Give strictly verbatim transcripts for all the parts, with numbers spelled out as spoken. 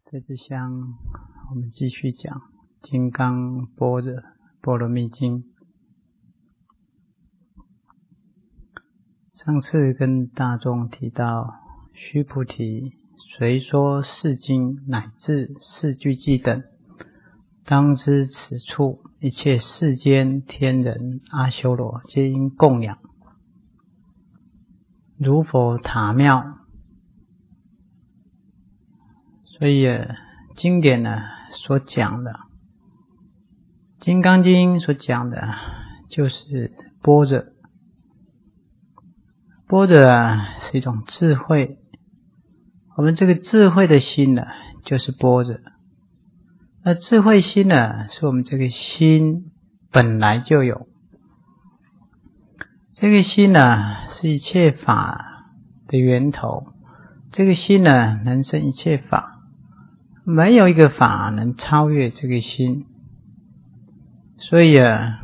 这支香我们继续讲《金刚般若波罗蜜经》。上次跟大众提到，须菩提，随说是经乃至四句偈等，当知此处一切世间天人阿修罗皆应供养，如佛塔庙。所以经典呢所讲的，《金刚经》所讲的就是般若。般若啊是一种智慧，我们这个智慧的心呢就是般若。那智慧心呢是我们这个心本来就有，这个心呢是一切法的源头，这个心呢能生一切法，没有一个法能超越这个心。所以啊，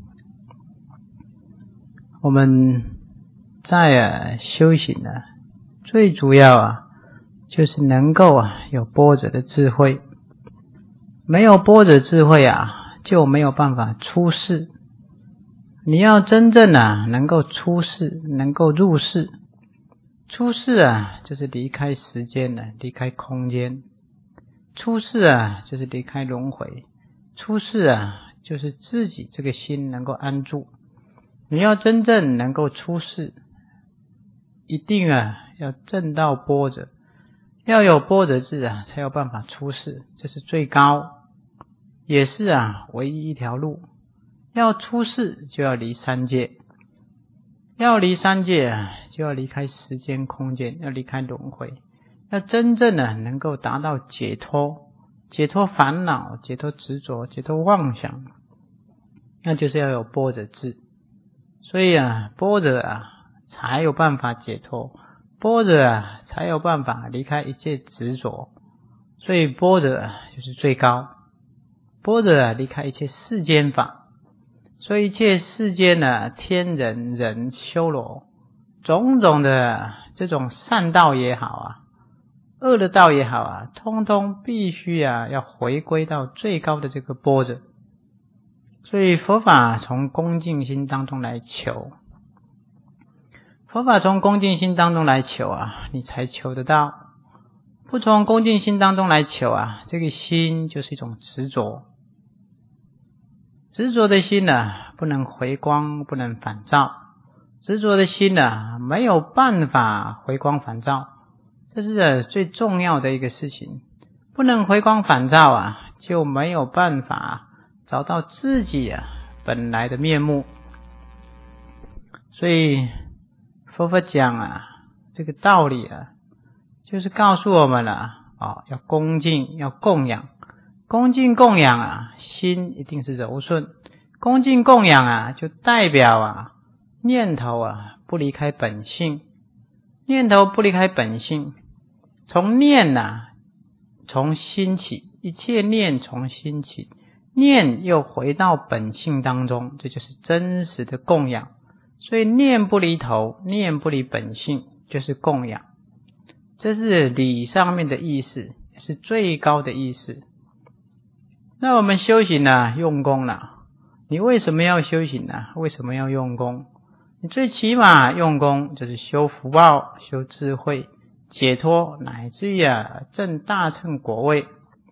我们在啊修行呢，最主要啊就是能够啊有般若的智慧。没有般若智慧啊，就没有办法出世。你要真正啊能够出世，能够入世。出世啊就是离开时间了，离开空间。出世啊就是离开轮回。出世啊就是自己这个心能够安住。你要真正能够出世，一定啊要证到般若，要有般若智啊才有办法出世，这是最高，也是啊唯一一条路。要出世就要离三界，要离三界啊就要离开时间空间，要离开轮回，要真正的能够达到解脱，解脱烦恼，解脱执着，解脱妄想，那就是要有般若智。所以啊般若啊才有办法解脱，般若啊才有办法离开一切执着。所以般若啊就是最高，般若啊离开一切世间法。所以一切世间呢，天人人修罗种种的这种善道也好啊，恶的道也好啊，通通必须啊要回归到最高的这个般若。所以佛法从恭敬心当中来求，佛法从恭敬心当中来求啊，你才求得到。不从恭敬心当中来求啊，这个心就是一种执着。执着的心呢、啊、不能回光，不能返照。执着的心呢、啊、没有办法回光返照，这是最重要的一个事情。不能回光返照啊，就没有办法找到自己啊本来的面目。所以佛法讲啊这个道理啊，就是告诉我们了啊、哦、要恭敬，要供养。恭敬供养啊，心一定是柔顺。恭敬供养啊，就代表啊念头啊不离开本性。念头不离开本性，从念啊从心起，一切念从心起，念又回到本性当中，这就是真实的供养。所以念不离头，念不离本性，就是供养。这是理上面的意思，也是最高的意思。那我们修行啊用功了、啊、你为什么要修行啊？为什么要用功？你最起码用功就是修福报，修智慧，解脱，乃至于啊证大乘果位。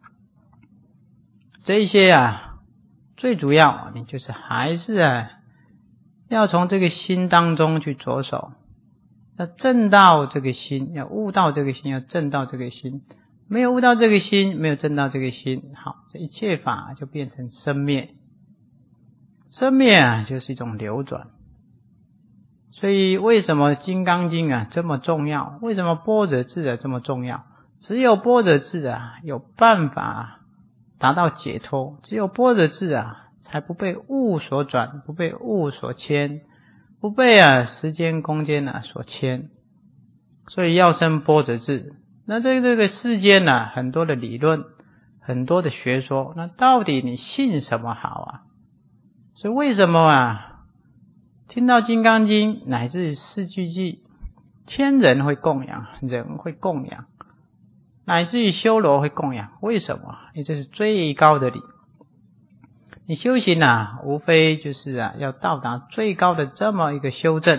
这些啊最主要你就是还是啊要从这个心当中去着手，要证到这个心，要悟到这个心，要证到这个心。没有悟到这个心，没有证到这个心，好，这一切法就变成生灭。生灭啊就是一种流转。所以为什么金刚经啊这么重要？为什么般若智啊这么重要？只有般若智啊有办法达到解脱，只有般若智啊才不被物所转，不被物所牵，不被啊时间空间啊所牵。所以要生般若智。那在这个世间呢、啊、很多的理论，很多的学说，那到底你信什么好啊？所以为什么啊听到金刚经乃至四句偈，天人会供养，人会供养， 乃至于修罗会供养。为什么？因为这是最高的理。你修行啊，无非就是啊，要到达最高的这么一个修正，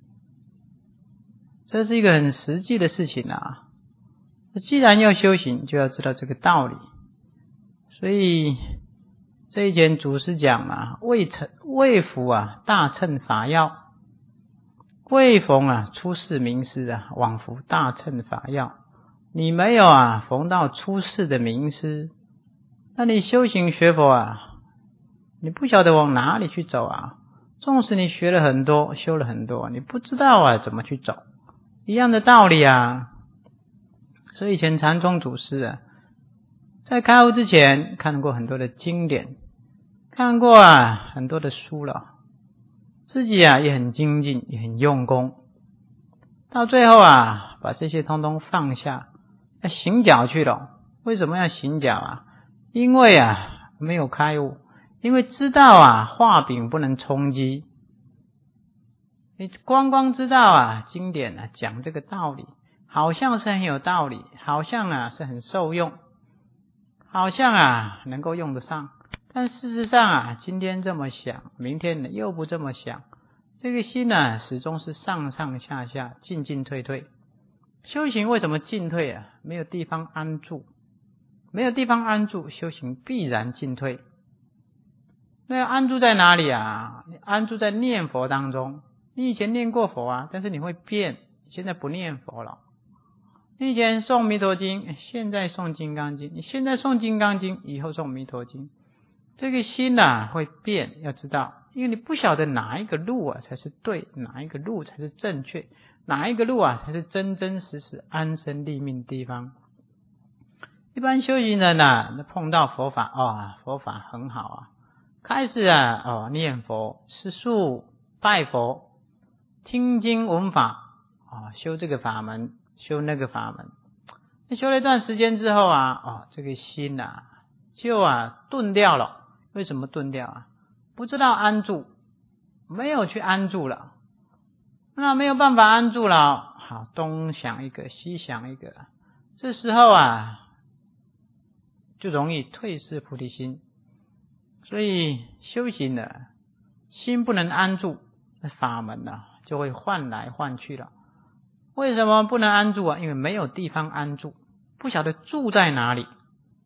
这是一个很实际的事情啊。既然要修行，就要知道这个道理。所以这一前祖师讲啊，未成未服啊，大乘法要；未逢啊，出世名师啊，往服大乘法要。你没有啊，逢到出世的名师，那你修行学佛啊，你不晓得往哪里去走啊。纵使你学了很多，修了很多，你不知道啊怎么去走，一样的道理啊。所以以前禅宗祖师啊，在开悟之前看过很多的经典，看过啊很多的书了，自己啊也很精进，也很用功，到最后啊把这些通通放下，要行脚去了。为什么要行脚啊？因为啊没有开悟，因为知道啊画饼不能充饥。你光光知道啊经典啊讲这个道理，好像是很有道理，好像啊是很受用，好像啊能够用得上，但事实上啊今天这么想，明天呢又不这么想，这个心呢始终是上上下下，进进退退。修行为什么进退啊？没有地方安住，没有地方安住，修行必然进退。那要安住在哪里啊？安住在念佛当中。你以前念过佛啊，但是你会变，现在不念佛了。你以前诵弥陀经，现在诵金刚经，你现在诵金刚经，以后诵弥陀经。这个心啊会变，要知道，因为你不晓得哪一个路啊才是对，哪一个路才是正确，哪一个路啊才是真真实实安身立命的地方。一般修行人啊，碰到佛法哦，佛法很好啊，开始啊哦念佛、吃素、拜佛、听经闻法啊、哦，修这个法门，修那个法门。那修了一段时间之后啊，哦这个心啊就啊顿掉了。为什么顿掉啊？不知道安住，没有去安住了。那没有办法安住了，好，东想一个西想一个，这时候啊就容易退失菩提心。所以修行的心不能安住，法门啊就会换来换去了。为什么不能安住啊？因为没有地方安住，不晓得住在哪里。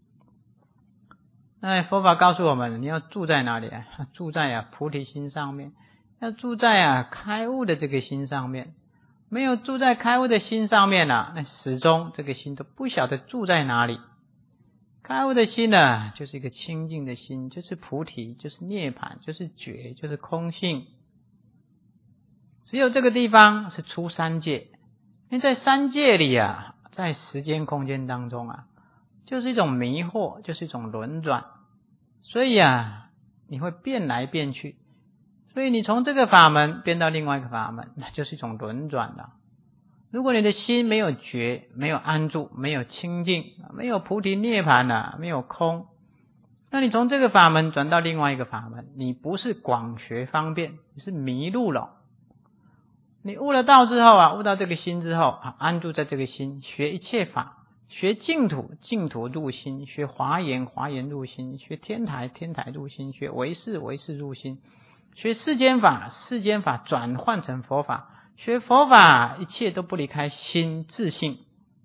那佛法告诉我们，你要住在哪里啊？住在啊菩提心上面，要住在啊开悟的这个心上面。没有住在开悟的心上面啊，那始终这个心都不晓得住在哪里。开悟的心呢、啊，就是一个清净的心，就是菩提，就是涅槃，就是觉，就是空性。只有这个地方是出三界，因为在三界里啊，在时间空间当中啊，就是一种迷惑，就是一种轮转，所以啊你会变来变去，所以你从这个法门变到另外一个法门，那就是一种轮转了。如果你的心没有觉，没有安住，没有清净，没有菩提涅槃啊，没有空，那你从这个法门转到另外一个法门，你不是广学方便，你是迷路了。你悟了道之后啊，悟到这个心之后啊，安住在这个心，学一切法，学净土，净土入心，学华严，华严入心，学天台，天台入心，学唯识，唯识入心，学世间法，世间法转换成佛法，学佛法，一切都不离开心自性。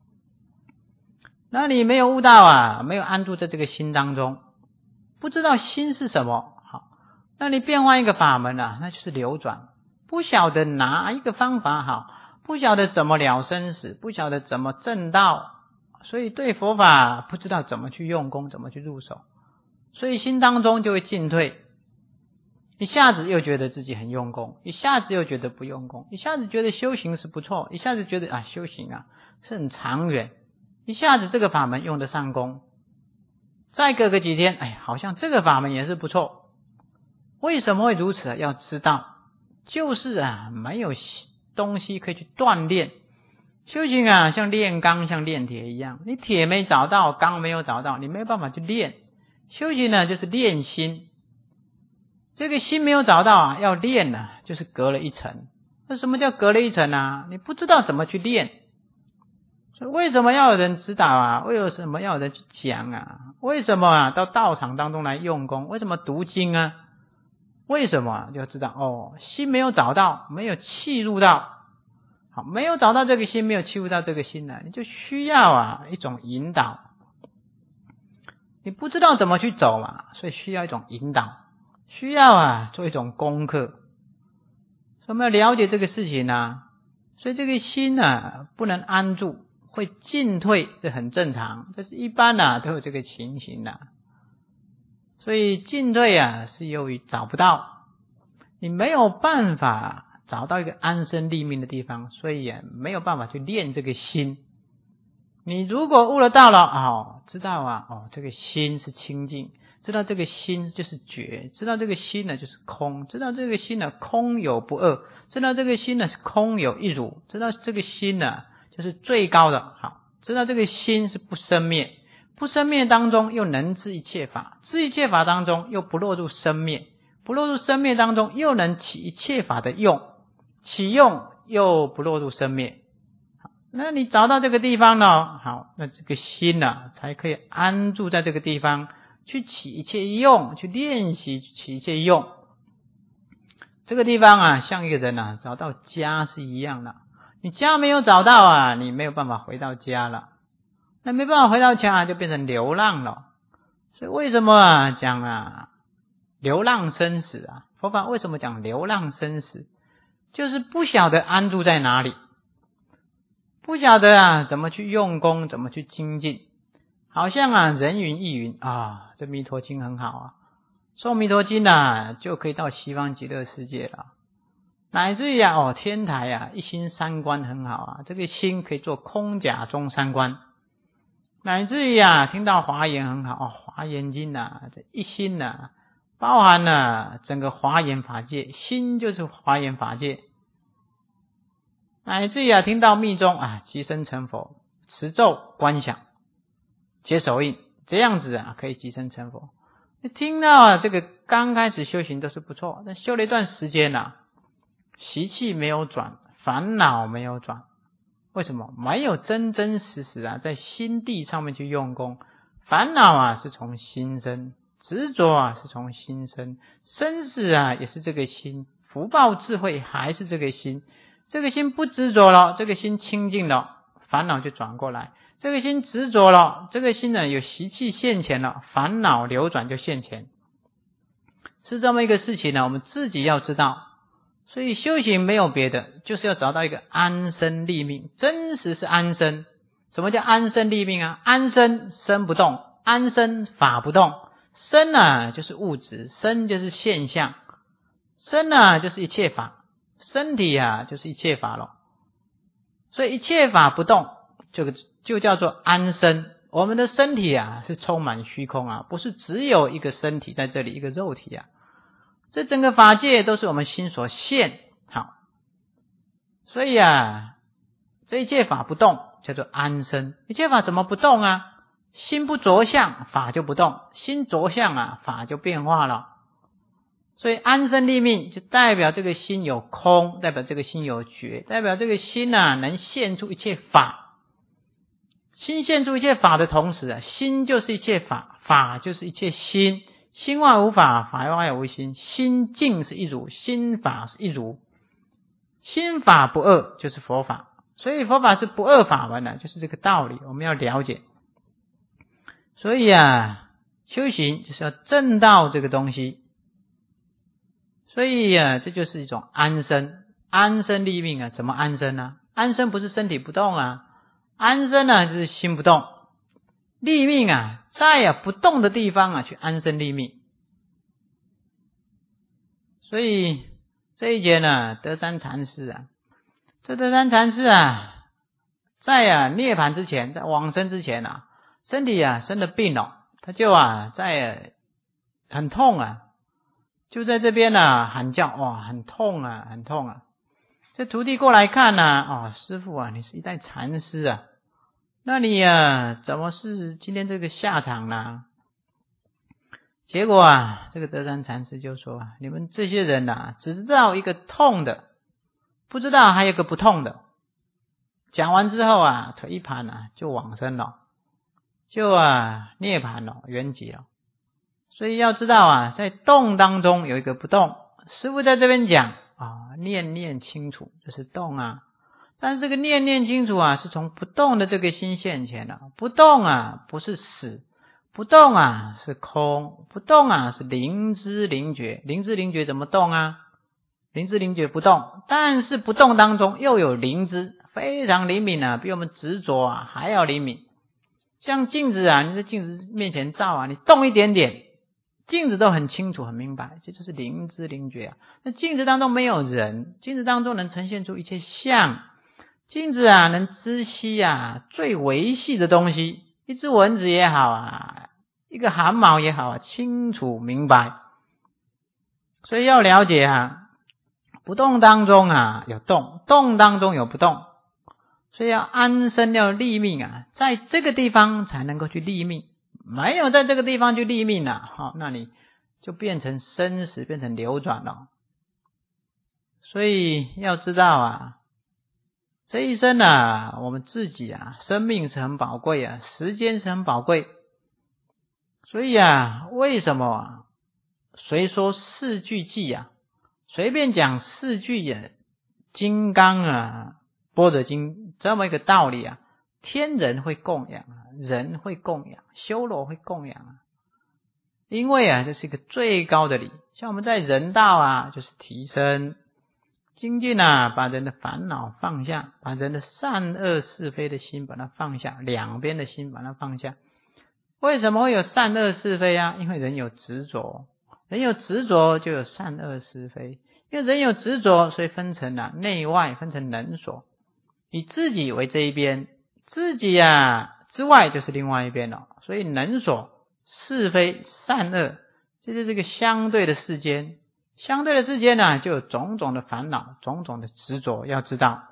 那你没有悟到啊，没有安住在这个心当中，不知道心是什么，好，那你变换一个法门啊，那就是流转，不晓得哪一个方法好，不晓得怎么了生死，不晓得怎么证道，所以对佛法不知道怎么去用功，怎么去入手，所以心当中就会进退。一下子又觉得自己很用功，一下子又觉得不用功，一下子觉得修行是不错，一下子觉得啊修行啊是很长远，一下子这个法门用得上功，再隔个几天，哎，好像这个法门也是不错。为什么会如此？要知道，就是啊没有东西可以去锻炼。修行啊像炼钢像炼铁一样，你铁没找到，钢没有找到，你没有办法去练。修行呢就是练心，这个心没有找到啊，要练呢、啊、就是隔了一层。那什么叫隔了一层啊？你不知道怎么去练， 所以为什么要有人指导啊？为什么要有人去讲啊？为什么啊到道场当中来用功？为什么读经啊？为什么啊？就要知道哦，心没有找到，没有契入到，好，没有找到这个心，没有契入到这个心呢、啊，你就需要啊一种引导。你不知道怎么去走嘛，所以需要一种引导，需要啊做一种功课。所以我们要了解这个事情啊，所以这个心啊不能安住，会进退，这很正常，这是一般啊都有这个情形啊。所以进退啊是由于找不到，你没有办法找到一个安身立命的地方，所以也没有办法去练这个心。你如果悟了道了，哦，知道啊，哦，这个心是清净，知道这个心就是觉，知道这个心呢就是空，知道这个心呢空有不二，知道这个心呢是空有一如，知道这个心呢就是最高的，好，知道这个心是不生灭，不生灭当中又能知一切法，知一切法当中又不落入生灭，不落入生灭当中又能起一切法的用，起用又不落入生灭。那你找到这个地方呢，好，那这个心呢才可以安住在这个地方，去起一切用，去练习起一切用。这个地方啊像一个人啊找到家是一样的，你家没有找到啊，你没有办法回到家了，那没办法回到家就变成流浪了。所以为什么啊讲啊流浪生死啊，佛法为什么讲流浪生死，就是不晓得安住在哪里，不晓得啊怎么去用功，怎么去精进。好像啊人云亦云啊，这弥陀经很好啊，诵弥陀经啊就可以到西方极乐世界了，乃至于啊哦天台啊一心三观很好啊，这个心可以做空假中三观，乃至于啊听到华严很好哦，华严经啊这一心啊包含了整个华严法界，心就是华严法界，乃至于啊听到密宗啊即生成佛，持咒观想结手印，这样子啊可以即生成佛。你听到啊这个刚开始修行都是不错，但修了一段时间啊习气没有转，烦恼没有转，为什么？没有真真实实啊在心地上面去用功。烦恼啊是从心生，执着啊是从心生，生死啊也是这个心，福报智慧还是这个心。这个心不执着了，这个心清净了，烦恼就转过来，这个心执着了，这个心呢有习气现前了，烦恼流转就现前，是这么一个事情呢，我们自己要知道。所以修行没有别的，就是要找到一个安身立命，真实是安身。什么叫安身立命啊？安身身不动，安身法不动。身啊就是物质，身就是现象，身啊就是一切法，身体啊就是一切法了。所以一切法不动，这个就叫做安身。我们的身体啊是充满虚空啊，不是只有一个身体在这里，一个肉体啊，这整个法界都是我们心所现。好，所以啊这一切法不动叫做安身。一切法怎么不动啊？心不着相，法就不动，心着相啊，法就变化了。所以安身立命就代表这个心有空，代表这个心有觉，代表这个心啊能现出一切法。心现出一切法的同时啊，心就是一切法，法就是一切心，心外无法，法外无心，心净是一如，心法是一如，心法不二就是佛法。所以佛法是不二法门的，就是这个道理，我们要了解。所以啊修行就是要证到这个东西。所以啊这就是一种安身，安身立命啊。怎么安身呢、啊？安身不是身体不动啊，安身呢、啊、就是心不动，立命啊在啊不动的地方啊去安身立命。所以这一节呢德山禅师啊，这德山禅师啊在啊涅槃之前，在往生之前啊，身体啊生了病了，他就啊在啊很痛啊，就在这边啊喊叫，哇很痛啊很痛啊。这徒弟过来看啊，哦师父啊，你是一代禅师啊，那你啊怎么是今天这个下场呢？结果啊这个德山禅师就说，你们这些人啊只知道一个痛的，不知道还有一个不痛的。 讲完之后啊，腿一盘啊就往生了，就啊涅槃了，圆寂了。所以要知道啊，在动当中有一个不动，师父在这边讲啊，念念清楚，这是动啊。但是这个念念清楚啊，是从不动的这个心现前了、啊。不动啊，不是死，不动啊是空，不动啊是灵知灵觉。灵知灵觉怎么动啊？灵知灵觉不动，但是不动当中又有灵知，非常灵敏啊，比我们执着啊还要灵敏。像镜子啊，你在镜子面前照啊，你动一点点，镜子都很清楚很明白，这就是灵知灵觉啊。那镜子当中没有人，镜子当中能呈现出一切相，镜子啊能知悉啊最微细的东西，一只蚊子也好啊，一个汗毛也好啊，清楚明白。所以要了解啊，不动当中啊有动，动当中有不动，所以要安身要立命啊，在这个地方才能够去立命，没有在这个地方去立命啊，好，那你就变成生死，变成流转了。所以要知道啊，这一生啊，我们自己啊，生命是很宝贵啊，时间是很宝贵。所以啊，为什么啊？谁说四句偈啊？随便讲四句啊，金刚啊，般若经这么一个道理啊，天人会供养啊，人会供养，修罗会供养啊。因为啊，这是一个最高的理。像我们在人道啊，就是提升精进啊，把人的烦恼放下，把人的善恶是非的心把它放下，两边的心把它放下。为什么会有善恶是非啊？因为人有执着，人有执着就有善恶是非。因为人有执着，所以分成了、啊、内外，分成能所。以自己为这一边，自己啊之外就是另外一边了。所以能所、是非、善恶，这就是这个相对的世间。相对的世间呢、啊，就有种种的烦恼，种种的执着，要知道。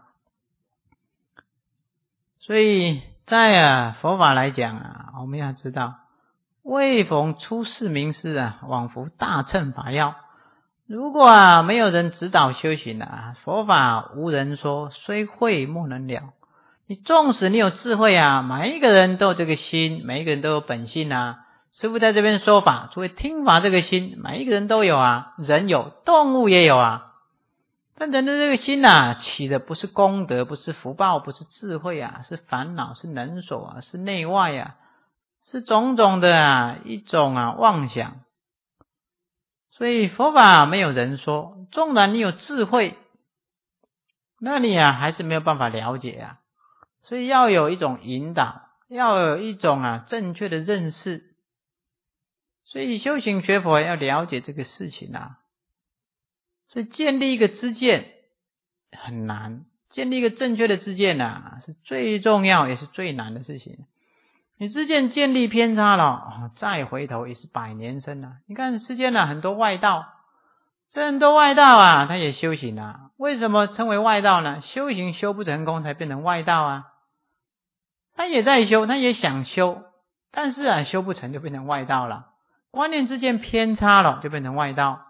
所以在啊佛法来讲啊，我们要知道，未逢出世名师啊，往复大乘法要。如果啊没有人指导修行啊，佛法无人说，虽会莫能了。你纵使你有智慧啊，每一个人都有这个心，每一个人都有本性啊。师父在这边说法，作为听法这个心，每一个人都有啊，人有，动物也有啊。但人的这个心啊，起的不是功德，不是福报，不是智慧啊，是烦恼，是能所啊，是内外啊，是种种的啊一种啊妄想。所以佛法没有人说，纵然你有智慧，那你啊还是没有办法了解啊。所以要有一种引导，要有一种啊正确的认识。所以修行学佛要了解这个事情啊。所以建立一个知见很难，建立一个正确的知见啊，是最重要也是最难的事情。你知见建立偏差了、哦、再回头也是百年身啊。你看世间啊很多外道，这很多外道啊他也修行啊。为什么称为外道呢？修行修不成功才变成外道啊。他也在修，他也想修，但是啊修不成就变成外道了。观念之间偏差了就变成外道，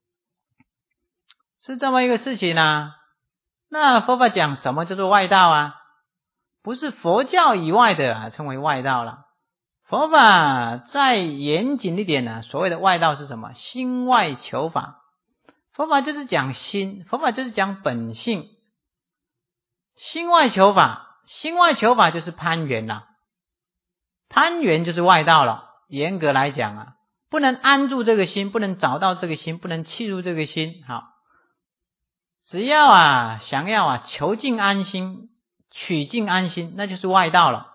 是这么一个事情啊。那佛法讲什么叫做外道啊？不是佛教以外的啊称为外道了。佛法再严谨一点呢，所谓的外道是什么？心外求法。佛法就是讲心，佛法就是讲本性。心外求法，心外求法就是攀缘了，攀缘就是外道了。严格来讲啊，不能安住这个心，不能找到这个心，不能契入这个心。好，只要啊想要啊求尽安心，取尽安心，那就是外道了。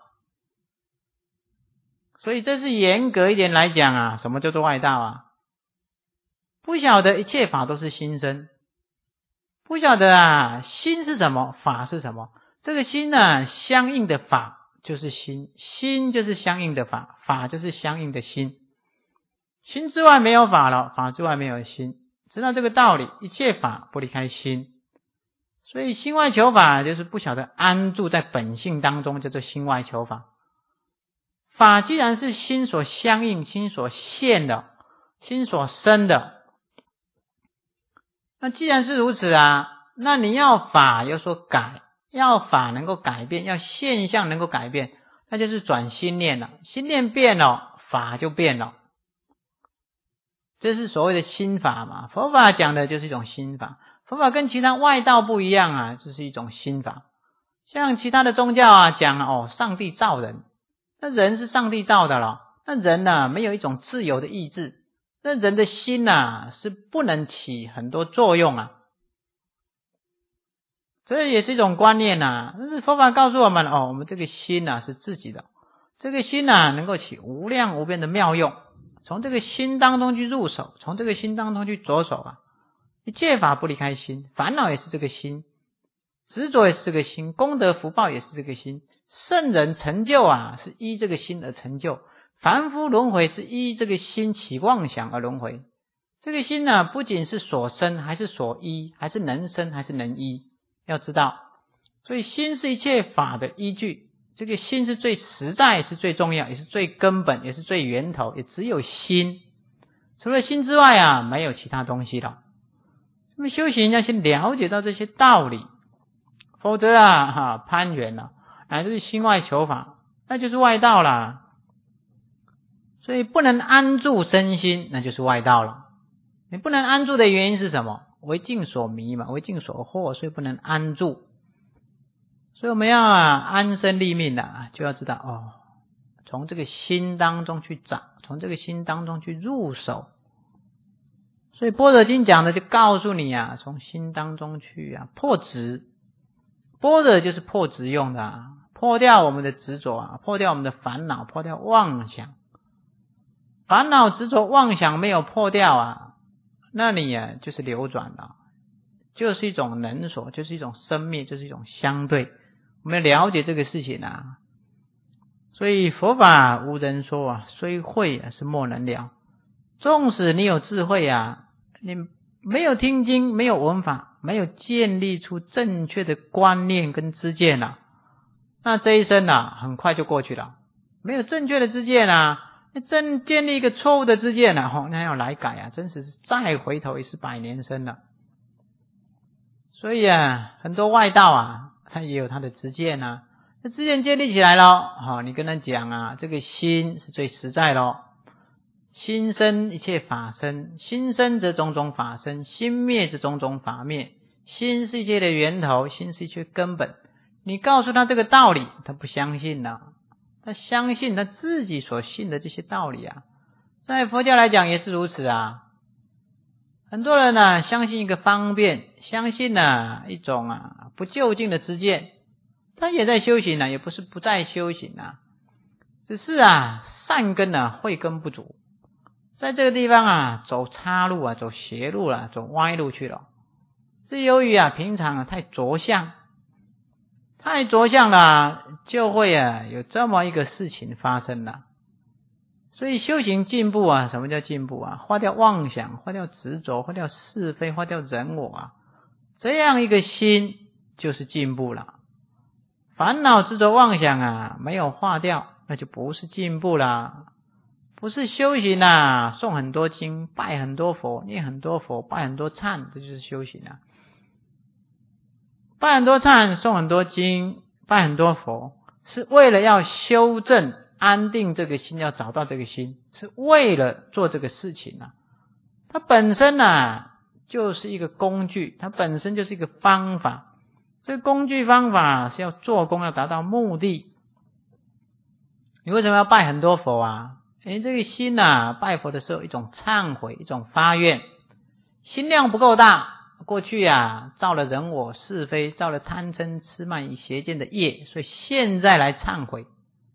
所以这是严格一点来讲啊，什么叫做外道啊？不晓得一切法都是心生，不晓得啊心是什么，法是什么。这个心呢，相应的法就是心，心就是相应的法，法就是相应的心。心之外没有法了，法之外没有心。知道这个道理，一切法不离开心。所以心外求法就是不晓得安住在本性当中，叫做心外求法。法既然是心所相应，心所现的，心所生的，那既然是如此啊，那你要法有所改， 要法能够改变，要现象能够改变，那就是转心念了。心念变了，法就变了。这是所谓的心法嘛，佛法讲的就是一种心法。佛法跟其他外道不一样啊，这是一种心法。像其他的宗教啊讲哦，上帝造人，那人是上帝造的了，那人呢、啊、没有一种自由的意志，那人的心呐、啊、是不能起很多作用啊。这也是一种观念啊，但是佛法告诉我们哦，我们这个心呐、啊、是自己的，这个心呐、啊、能够起无量无边的妙用，从这个心当中去入手，从这个心当中去着手啊。一切法不离开心，烦恼也是这个心，执着也是这个心，功德福报也是这个心，圣人成就啊是依这个心而成就，凡夫轮回是依这个心起妄想而轮回。这个心呢、啊、不仅是所生还是所依，还是能生还是能依，要知道，所以心是一切法的依据，这个心是最实在，是最重要，也是最根本，也是最源头，也只有心，除了心之外啊没有其他东西了。那么修行要先了解到这些道理，否则啊哈攀缘了，乃至心外求法，那就是外道啦。所以不能安住身心，那就是外道了。你不能安住的原因是什么？为境所迷嘛，为境所惑，所以不能安住。所以我们要啊安身立命啊，就要知道哦，从这个心当中去找，从这个心当中去入手。所以般若经讲的就告诉你啊，从心当中去啊破执。般若就是破执用的啊，破掉我们的执着啊，破掉我们的烦恼，破掉妄想。烦恼执着妄想没有破掉啊，那你啊就是流转了，就是一种能所，就是一种生灭，就是一种相对。我们要了解这个事情啊。所以佛法无人说啊，虽会啊是莫能了。纵使你有智慧啊，你没有听经，没有闻法，没有建立出正确的观念跟知见啊，那这一生啊很快就过去了。没有正确的知见啊，正建立一个错误的知见啊，哦，那要来改啊，真是再回头也是百年生了。所以啊，很多外道啊，他也有他的知见啊，那知见建立起来了，哦，你跟他讲啊，这个心是最实在咯。心生一切法生，心生则种种法生，心灭则种种法灭。心是一切的源头，心是一切根本。你告诉他这个道理，他不相信了、啊，他相信他自己所信的这些道理啊。在佛教来讲也是如此啊。很多人呢、啊、相信一个方便，相信呢、啊、一种啊不究竟的知见，他也在修行啊，也不是不在修行啊，只是啊善根啊慧根不足。在这个地方啊走岔路啊，走邪路了、啊，走歪路去了。这由于啊平常啊太着相，太着相了，就会啊有这么一个事情发生了。所以修行进步啊，什么叫进步啊？化掉妄想，化掉执着，化掉是非，化掉人我啊，这样一个心就是进步了。烦恼执着妄想啊没有化掉，那就不是进步啦。不是修行啊，诵很多经，拜很多佛，念很多佛，拜很多忏，这就是修行啊。拜很多忏，诵很多经，拜很多佛，是为了要修正安定这个心，要找到这个心，是为了做这个事情啊。它本身啊就是一个工具，它本身就是一个方法。这个工具方法是要做工，要达到目的。你为什么要拜很多佛啊？诶，这个心啊拜佛的时候一种忏悔，一种发愿，心量不够大，过去啊造了人我是非，造了贪嗔痴慢疑邪见的业，所以现在来忏悔。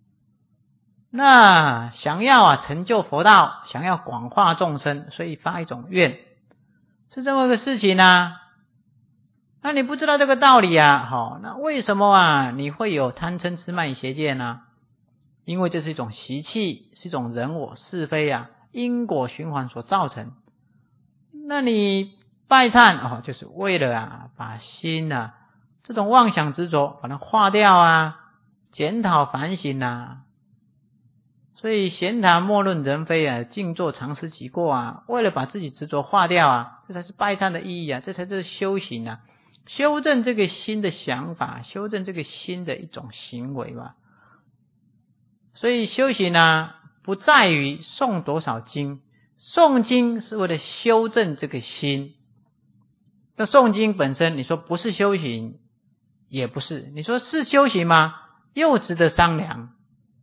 那想要啊成就佛道，想要广化众生，所以发一种愿，是这么个事情啊。那你不知道这个道理啊，好，那为什么啊你会有贪嗔痴慢疑邪见呢？因为这是一种习气，是一种人我是非啊，因果循环所造成。那你拜忏哦，就是为了啊把心啊这种妄想执着把它化掉啊，检讨反省啊。所以闲谈莫论人非啊，静坐常思己过啊，为了把自己执着化掉啊，这才是拜忏的意义啊，这才是修行啊。 修正这个心的想法，修正这个心的一种行为嘛。所以修行呢，不在于诵多少经，诵经是为了修正这个心。那诵经本身，你说不是修行，也不是；你说是修行吗？又值得商量。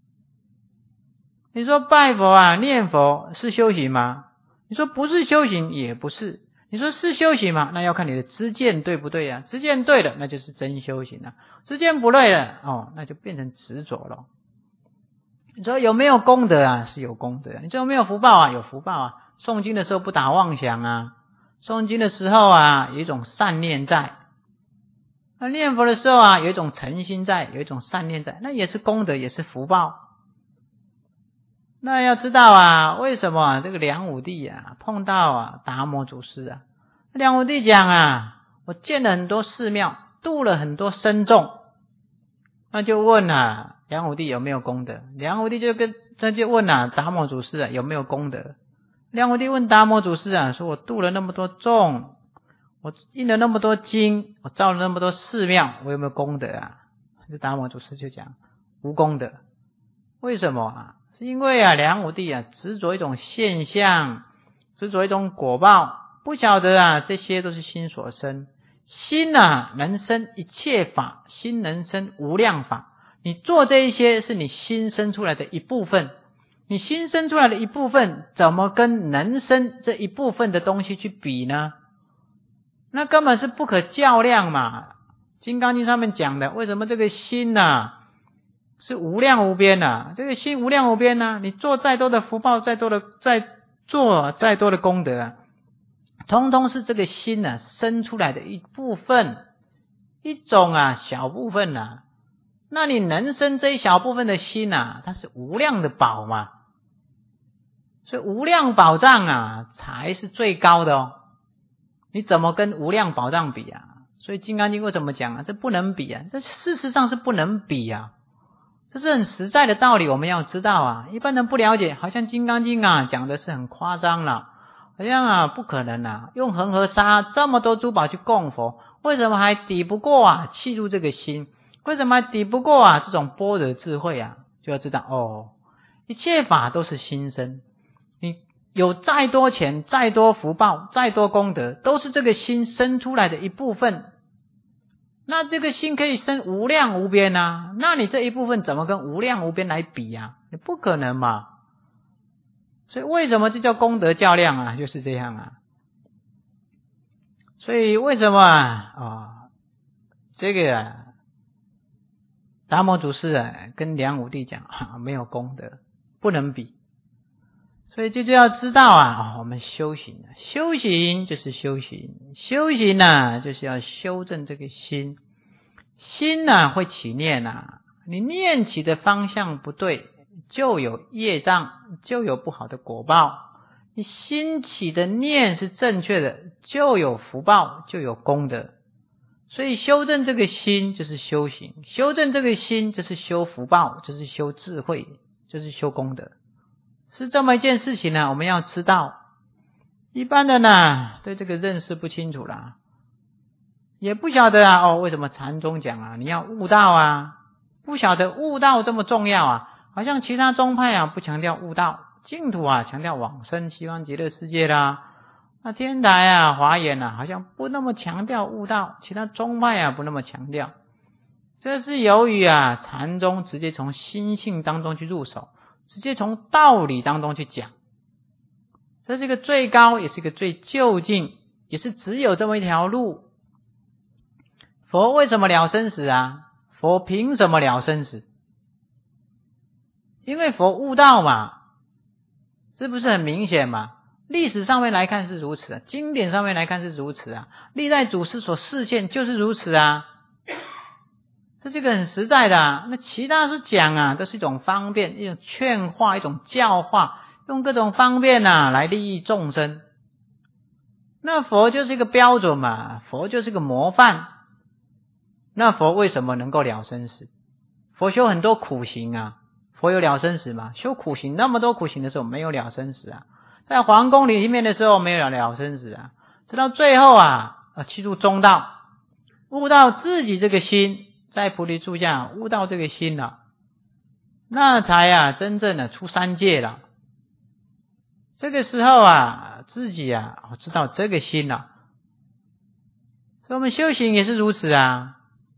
你说拜佛啊、念佛是修行吗？你说不是修行，也不是。你说是修行吗？那要看你的知见对不对啊？知见对了，那就是真修行了；知见不对了，哦，那就变成执着了。你说有没有功德啊？是有功德。你说有没有福报啊？有福报啊。诵经的时候不打妄想啊，诵经的时候啊，有一种善念在；那念佛的时候啊，有一种诚心在，有一种善念在，那也是功德，也是福报。那要知道啊，为什么啊这个梁武帝啊碰到啊达摩祖师啊，梁武帝讲啊，我建了很多寺庙，度了很多僧众，那就问啊梁武帝有没有功德？梁武帝就跟这就问啊达摩祖师啊有没有功德？梁武帝问达摩祖师啊，说我度了那么多众，我印了那么多经，我造了那么多寺庙，我有没有功德啊？这达摩祖师就讲无功德。为什么啊？是因为啊梁武帝啊执着一种现象，执着一种果报，不晓得啊这些都是心所生。心啊能生一切法，心能生无量法。你做这一些是你心生出来的一部分，你心生出来的一部分怎么跟能生这一部分的东西去比呢？那根本是不可较量嘛。金刚经上面讲的，为什么这个心啊是无量无边啊？这个心无量无边啊，你做再多的福报，再多的再做再多的功德啊，通通是这个心啊生出来的一部分，一种啊小部分啊。那你能生这一小部分的心啊，它是无量的宝嘛，所以无量宝藏啊才是最高的哦。你怎么跟无量宝藏比啊？所以金刚经为什么讲啊？这不能比啊，这事实上是不能比啊。这是很实在的道理，我们要知道啊。一般人不了解，好像金刚经啊讲的是很夸张了，好像啊不可能啊，用恒河沙这么多珠宝去供佛，为什么还抵不过啊契入这个心？为什么还抵不过啊这种般若智慧啊？就要知道哦，一切法都是心生，你有再多钱，再多福报，再多功德，都是这个心生出来的一部分。那这个心可以生无量无边啊，那你这一部分怎么跟无量无边来比啊？你不可能嘛。所以为什么这叫功德较量啊？就是这样啊。所以为什么啊、哦、这个啊达摩祖师啊跟梁武帝讲、啊、没有功德，不能比。所以这就要知道啊、哦、我们修行啊，修行就是修行，修行啊就是要修正这个心。心啊会起念啊，你念起的方向不对，就有业障，就有不好的果报。你心起的念是正确的，就有福报，就有功德。所以修正这个心就是修行，修正这个心就是修福报，就是修智慧，就是修功德，是这么一件事情呢。我们要知道，一般的呢对这个认识不清楚啦，也不晓得啊哦为什么禅宗讲啊你要悟道啊，不晓得悟道这么重要啊。好像其他宗派啊不强调悟道，净土啊强调往生西方极乐世界啦，那天台啊华严啊好像不那么强调悟道，其他宗派啊不那么强调。这是由于啊禅宗直接从心性当中去入手，直接从道理当中去讲，这是一个最高，也是一个最究竟，也是只有这么一条路。佛为什么了生死啊？佛凭什么了生死？因为佛悟道嘛，这不是很明显吗？历史上面来看是如此啊，经典上面来看是如此啊，历代祖师所示现就是如此啊，这是一个很实在的啊。那其他所讲啊都是一种方便，一种劝化，一种教化，用各种方便啊来利益众生。那佛就是一个标准嘛，佛就是一个模范。那佛为什么能够了生死？佛修很多苦行啊，佛有了生死吗？修苦行那么多苦行的时候没有了生死啊，在皇宫里面的时候没有了了生死啊，直到最后啊，啊，去入中道， 悟到自己这个心，在菩提树下悟到这个心了，那才啊真正的出三界了。这个时候啊，自己啊知道这个心了。所以我们修行也是如此啊。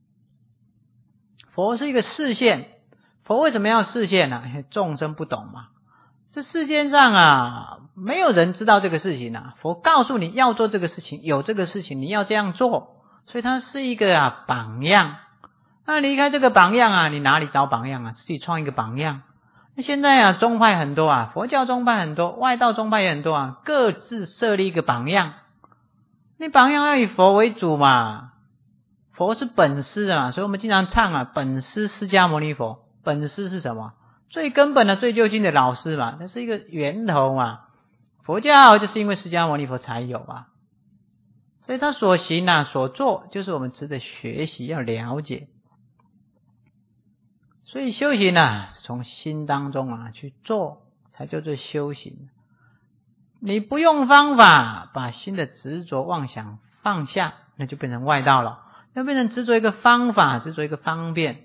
佛是一个示现，佛为什么要示现呢？众生不懂嘛。这世间上啊，没有人知道这个事情啊。佛告诉你要做这个事情，有这个事情，你要这样做，所以它是一个啊榜样。那离开这个榜样啊，你哪里找榜样啊？自己创一个榜样。那现在啊，宗派很多啊，佛教宗派很多，外道宗派也很多啊，各自设立一个榜样。你榜样要以佛为主嘛，佛是本师啊，所以我们经常唱啊，本师释迦牟尼佛。本师是什么？最根本的、最究竟的老师嘛，那是一个源头嘛。佛教就是因为释迦牟尼佛才有啊，所以他所行啊、所做，就是我们值得学习、要了解。所以修行啊，是从心当中啊去做，才叫做修行。你不用方法把心的执着妄想放下，那就变成外道了，那变成执着一个方法，执着一个方便。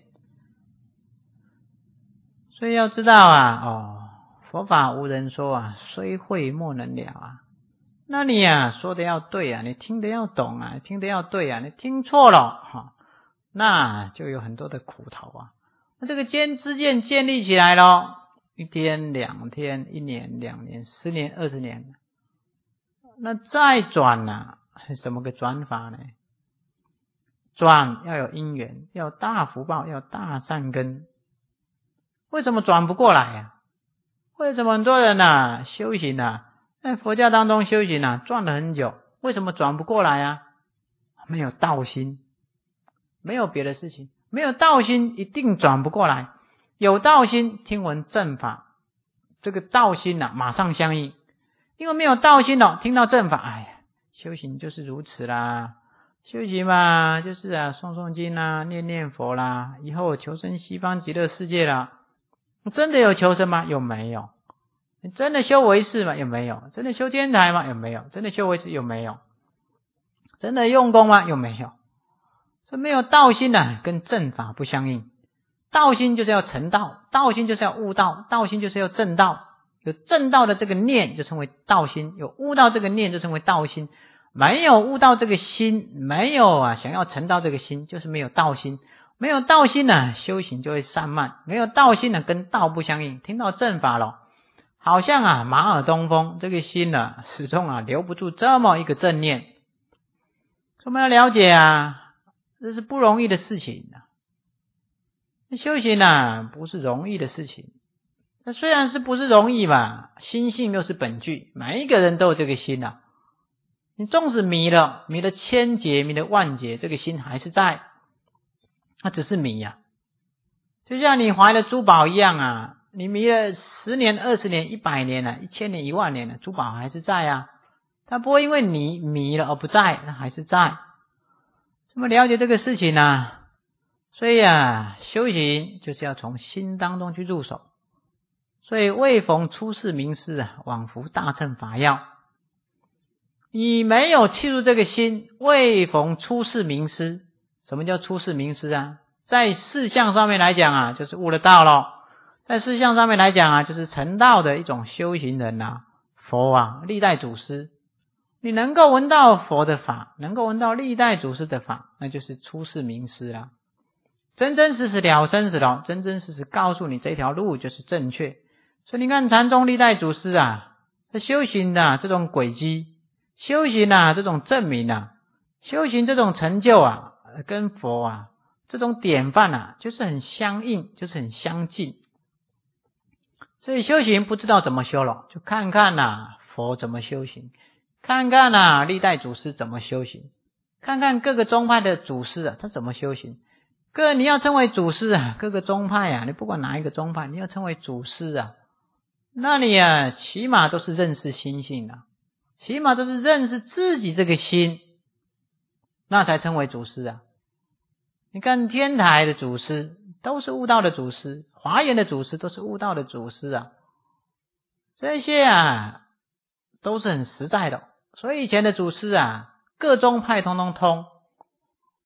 所以要知道啊，哦，佛法无人说啊，虽会莫能了啊。那你啊说的要对啊，你听的要懂啊，你听的要对啊，你听错了哈，那就有很多的苦头啊。那这个坚知见建立起来了，一天、两天、一年、两年、十年、二十年，那再转啊，怎么个转法呢？转要有因缘，要大福报，要大善根。为什么转不过来啊？为什么很多人啊修行啊，在佛教当中修行啊，转了很久，为什么转不过来啊？没有道心，没有别的事情，没有道心一定转不过来。有道心，听闻正法，这个道心啊马上相应。因为没有道心哦，听到正法，哎呀，修行就是如此啦。修行嘛，就是啊诵诵经啦，念念佛啦，以后求生西方极乐世界啦。真的有求生吗？有没有？你真的修唯识吗？有没有？真的修天台吗？有没有？真的修唯识有没有？真的用功吗？有没有？这没有道心啊，跟正法不相应。道心就是要成道，道心就是要悟道，道心就是要正道。有正道的这个念就称为道心，有悟到这个念就称为道心。没有悟到这个心，没有啊想要成道这个心，就是没有道心。没有道心呢、啊，修行就会散漫。没有道心呢、啊，跟道不相应。听到正法了，好像啊马耳东风，这个心呢、啊、始终啊留不住这么一个正念。我们要了解啊，这是不容易的事情啊。修行啊不是容易的事情。那虽然是不是容易嘛，心性又是本具，每一个人都有这个心啊。你纵使迷了，迷了千劫，迷了万劫，这个心还是在，它只是迷啊。就像你怀了珠宝一样啊，你迷了十年、二十年、一百年了、一千年、一万年了，珠宝还是在啊，它不会因为你迷了而不在，它还是在。怎么了解这个事情呢、啊？所以啊，修行就是要从心当中去入手。所以未逢出世名师啊，往复大乘法要。你没有契入这个心，未逢出世名师。什么叫出世名师啊？在事相上面来讲啊，就是悟了道了。在事相上面来讲啊，就是成道的一种修行人啊，佛啊，历代祖师。你能够闻到佛的法，能够闻到历代祖师的法，那就是出世名师啦。真真实实了生死了，真真实实告诉你这条路就是正确。所以你看禅宗历代祖师啊，他修行的、啊、这种轨迹，修行啊这种证明啊，修行这种成就啊，跟佛啊这种典范啊，就是很相应，就是很相近。所以修行不知道怎么修了，就看看啊佛怎么修行，看看啊历代祖师怎么修行，看看各个宗派的祖师啊他怎么修行。各你要称为祖师啊，各个宗派啊，你不管哪一个宗派，你要称为祖师啊，那你啊起码都是认识心性啊，起码都是认识自己这个心，那才称为祖师啊。你看天台的祖师都是悟道的祖师，华严的祖师都是悟道的祖师啊，这些啊都是很实在的。所以以前的祖师啊，各宗派通通通，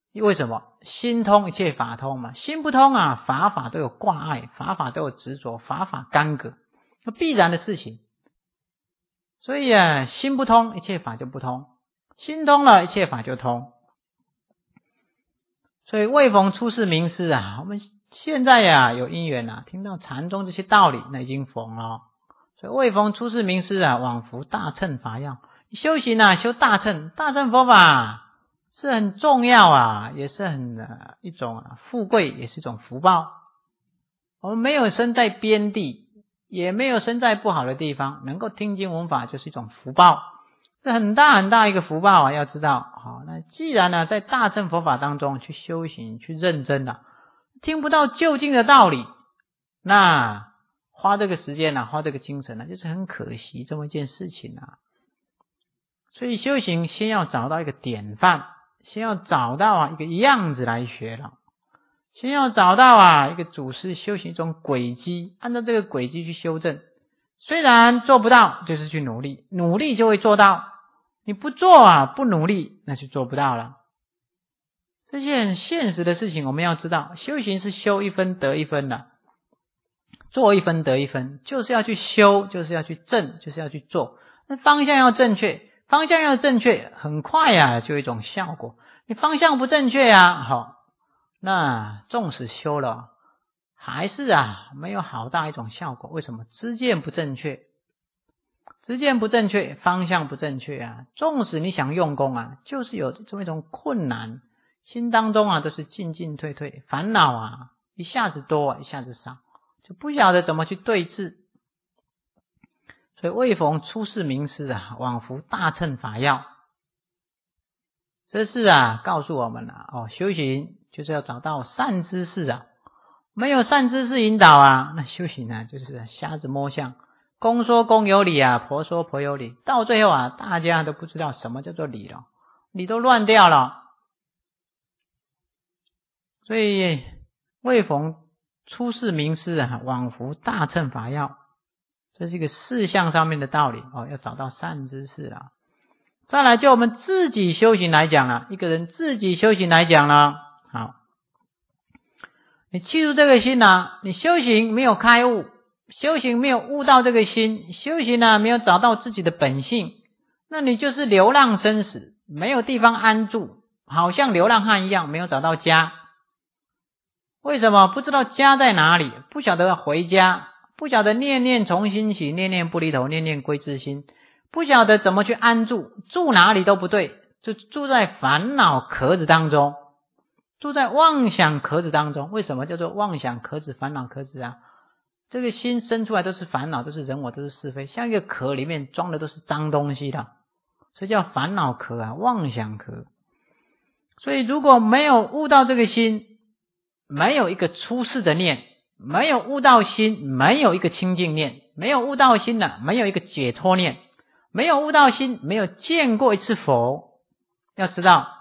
为什么？心通一切法通嘛，心不通啊，法法都有挂碍，法法都有执着，法法干戈，那必然的事情。所以啊，心不通，一切法就不通；心通了，一切法就通。所以未逢出世明师啊，我们现在呀、啊、有因缘啊，听到禅宗这些道理，那已经逢了。所以未逢出世明师啊，往复大乘法要。修行啊，修大乘，大乘佛法是很重要啊，也是很、呃、一种、啊、富贵，也是一种福报。我们没有生在边地，也没有生在不好的地方，能够听经闻法就是一种福报，是很大很大一个福报啊！要知道，好，那既然呢、啊，在大乘佛法当中去修行、去认真啊，听不到究竟的道理，那花这个时间啊，花这个精神呢、啊，就是很可惜这么一件事情啊。所以修行先要找到一个典范，先要找到啊一个样子来学了，先要找到啊一个祖师修行中轨迹，按照这个轨迹去修正。虽然做不到，就是去努力，努力就会做到。你不做啊，不努力，那就做不到了。这些很现实的事情，我们要知道，修行是修一分得一分的，做一分得一分，就是要去修，就是要去正，就是要去做。那方向要正确，方向要正确，很快啊就有一种效果。你方向不正确啊，好，那纵使修了，还是啊没有好大一种效果。为什么？知见不正确，知见不正确，方向不正确啊，纵使你想用功啊，就是有这么一种困难，心当中啊都是进进退退，烦恼啊一下子多一下子少，就不晓得怎么去对治。所以未逢出世明师啊，往复大乘法要。这是啊告诉我们啊，哦，修行就是要找到善知识啊，没有善知识引导啊，那修行啊就是瞎子摸象，公说公有理啊，婆说婆有理，到最后啊大家都不知道什么叫做理了，理都乱掉了。所以未逢出世明师啊，往复大乘法要，这是一个事项上面的道理哦，要找到善知识啊。再来就我们自己修行来讲了，一个人自己修行来讲了，好，你记住这个心啊，你修行没有开悟，修行没有悟到这个心，修行啊没有找到自己的本性，那你就是流浪生死，没有地方安住，好像流浪汉一样，没有找到家。为什么？不知道家在哪里，不晓得要回家，不晓得念念从心起，念念不离头，念念归自心，不晓得怎么去安住，住哪里都不对，就住在烦恼壳子当中，住在妄想壳子当中。为什么叫做妄想壳子、烦恼壳子啊？这个心生出来都是烦恼，都是人我，都是是非，像一个壳里面装的都是脏东西的，所以叫烦恼壳啊，妄想壳。所以如果没有悟到这个心，没有一个出世的念，没有悟到心，没有一个清净念，没有悟到心呢，没有一个解脱念，没有悟到心，没有见过一次佛。要知道，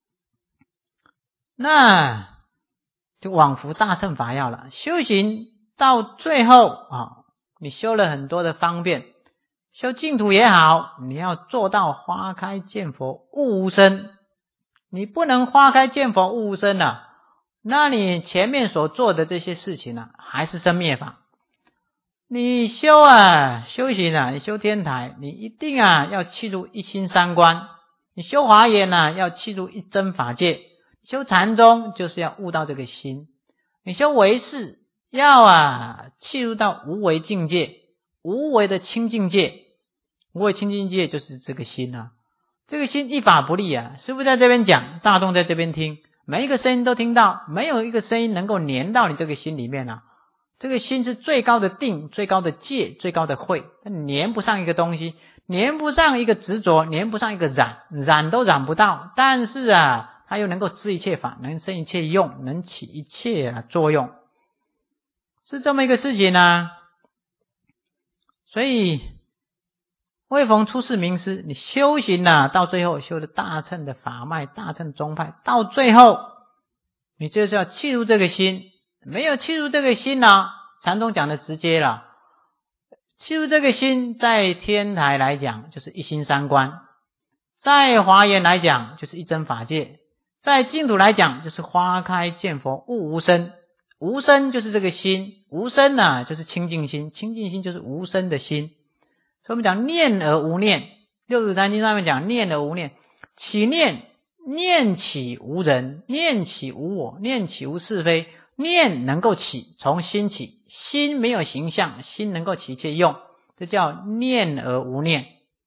那就往复大乘法要了。修行到最后啊，你修了很多的方便，修净土也好，你要做到花开见佛悟无生。你不能花开见佛悟无生啊，那你前面所做的这些事情呢、啊，还是生灭法。你修啊修行啊，你修天台，你一定啊要契入一心三观。你修华严啊，要契入一真法界。修禅宗就是要悟到这个心。你修唯识要啊契入到无为境界，无为的清净界。无为清净界就是这个心啊，这个心一法不立啊。师父在这边讲，大众在这边听，每一个声音都听到，没有一个声音能够粘到你这个心里面啊。这个心是最高的定，最高的戒，最高的慧，它粘不上一个东西，粘不上一个执着，粘不上一个染，染都染不到。但是啊，它又能够知一切法，能生一切用，能起一切、啊、作用，是这么一个事情啊。所以未逢出世明师，你修行啊，到最后修的大乘的法脉，大乘宗派，到最后你就是要契入这个心。没有契入这个心呢，禅宗讲的直接了，契入这个心，在天台来讲就是一心三观，在华严来讲就是一真法界， 在净土来讲，就是花开见佛悟无生，无生就是这个心，无生啊就是清净心，清净心就是无生的心。所以我们讲念而无念，六祖坛经上面讲念而无念，起念，念起无人，念起无我，念起无是非，念能够起，从心起，心没有形象，心能够起一切用，这叫念而无念。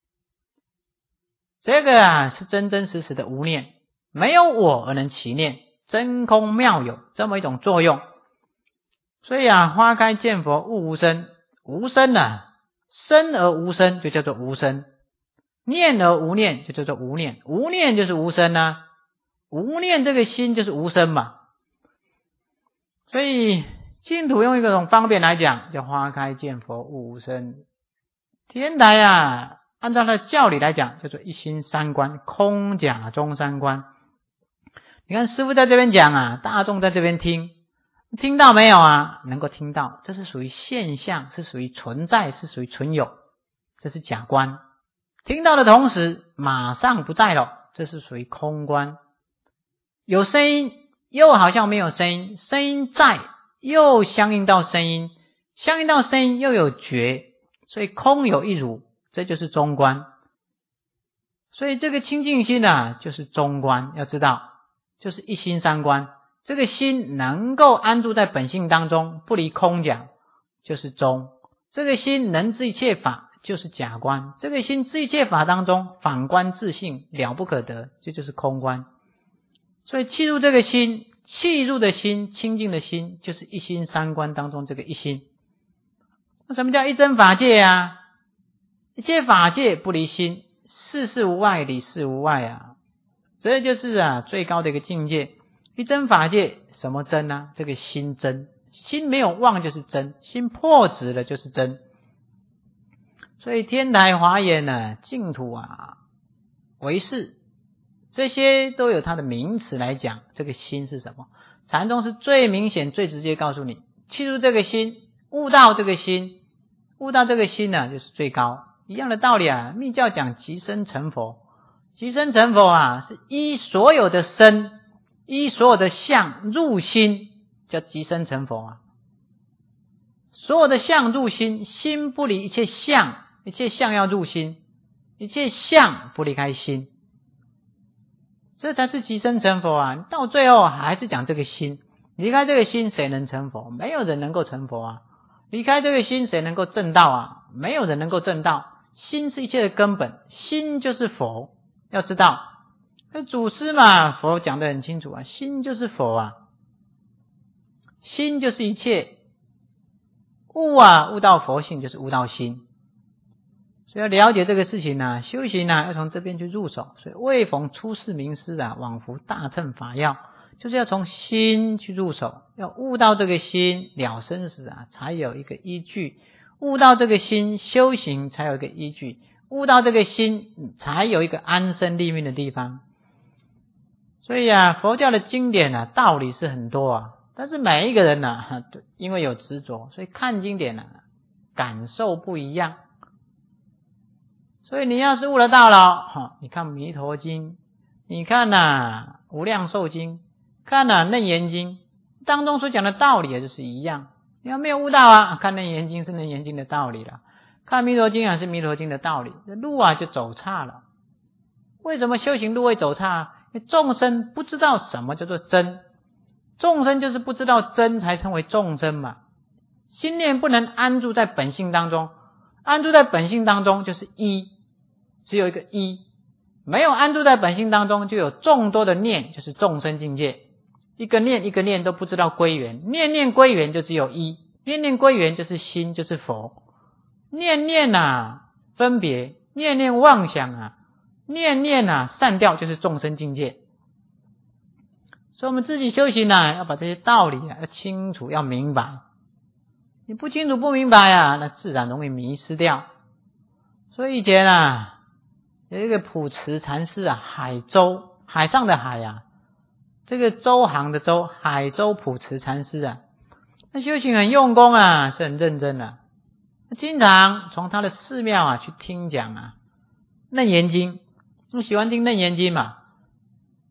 这个啊是真真实实的无念，没有我而能起念，真空妙有这么一种作用。所以啊，花开见佛悟无生，无生啊，生而无生就叫做无生，念而无念就叫做无念，无念就是无生啊，无念这个心就是无生嘛。所以净土用一种方便来讲，叫花开见佛悟无生。天台啊，按照它的教理来讲，叫做一心三观，空假中三观。你看师父在这边讲啊，大众在这边听，听到没有啊？能够听到，这是属于现象，是属于存在，是属于存有，这是假观。听到的同时马上不在了，这是属于空观。有声音又好像没有声音，声音在又相应到声音，相应到声音又有觉，所以空有一如，这就是中观。所以这个清净心啊就是中观，要知道就是一心三观，这个心能够安住在本性当中，不离空假，就是中。这个心能知一切法，就是假观。这个心知一切法当中反观自性，了不可得，这就是空观。所以契入这个心，契入的心，清净的心，就是一心三观当中这个一心。那什么叫一真法界啊？一切法界不离心，事事无碍，理事无碍啊，这就是啊最高的一个境界。一真法界什么真呢、啊？这个心真，心没有妄就是真，心破执了就是真。所以天台华严呢，净土啊，唯识，这些都有它的名词来讲，这个心是什么？禅宗是最明显最直接告诉你，契入这个心，悟到这个心，悟到这个心呢、啊、就是最高。一样的道理啊，密教讲即身成佛，即身成佛啊是依所有的身，依所有的相入心，叫即身成佛啊。所有的相入心，心不离一切相，一切相要入心，一切相不离开心，这才是即身成佛啊。到最后还是讲这个心，离开这个心谁能成佛？没有人能够成佛啊。离开这个心谁能够证道啊？没有人能够证道。心是一切的根本，心就是佛，要知道那祖师嘛，佛讲得很清楚啊，心就是佛啊，心就是一切，悟啊悟到佛性就是悟到心。所以要了解这个事情啊，修行啊要从这边去入手。所以为逢出世名师啊，往复大乘法要，就是要从心去入手，要悟到这个心了生死啊，才有一个依据。悟到这个心，修行才有一个依据；悟到这个心，才有一个安身立命的地方。所以啊，佛教的经典啊，道理是很多啊，但是每一个人啊，因为有执着，所以看经典啊，感受不一样。所以你要是悟了道了，你看《弥陀经》，你看啊《无量寿经》，看啊《楞严经》，当中所讲的道理也就是一样。你要没有悟到啊，看楞严经是楞严经的道理了，看弥陀经啊是弥陀经的道理，这路啊就走岔了。为什么修行路会走岔？因为众生不知道什么叫做真，众生就是不知道真才称为众生嘛。心念不能安住在本性当中，安住在本性当中就是一，只有一个一，没有安住在本性当中就有众多的念，就是众生境界。一个念一个念都不知道归元，念念归元就只有一，念念归元就是心，就是佛。念念啊分别，念念妄想啊，念念啊散掉就是众生境界。所以我们自己修行啊，要把这些道理啊要清楚，要明白。你不清楚不明白啊，那自然容易迷失掉。所以以前啊有一个普慈禅师啊，海州，海上的海啊，这个周行的周，海州普慈禅师啊，那修行很用功啊，是很认真啊，经常从他的寺庙啊去听讲啊楞严经，我喜欢听楞严经嘛。